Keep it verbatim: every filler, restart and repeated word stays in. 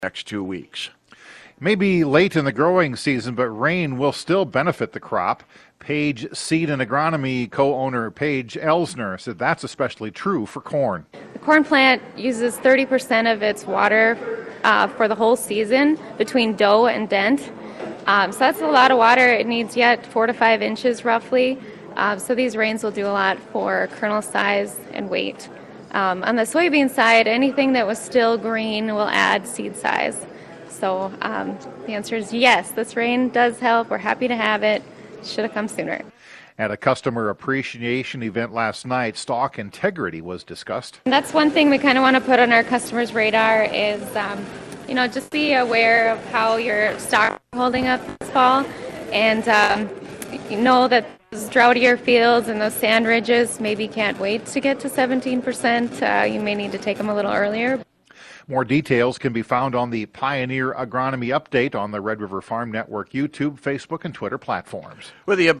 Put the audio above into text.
next two weeks. Maybe late in the growing season, but rain will still benefit the crop. Page Seed and Agronomy co-owner Paige Elsner said that's especially true for corn. The corn plant uses thirty percent of its water uh, for the whole season between dough and dent. Um, so that's a lot of water. It needs yet four to five inches roughly. Uh, so these rains will do a lot for kernel size and weight. Um, on the soybean side, anything that was still green will add seed size. So um, the answer is yes, this rain does help. We're happy to have it. Should have come sooner. At a customer appreciation event last night, stock integrity was discussed. And that's one thing we kind of want to put on our customers' radar is, um, you know, just be aware of how your stock is holding up this fall. And um, you know that those droughtier fields and those sand ridges maybe can't wait to get to seventeen percent. Uh, you may need to take them a little earlier. More details can be found on the Pioneer Agronomy Update on the Red River Farm Network YouTube, Facebook, and Twitter platforms. With the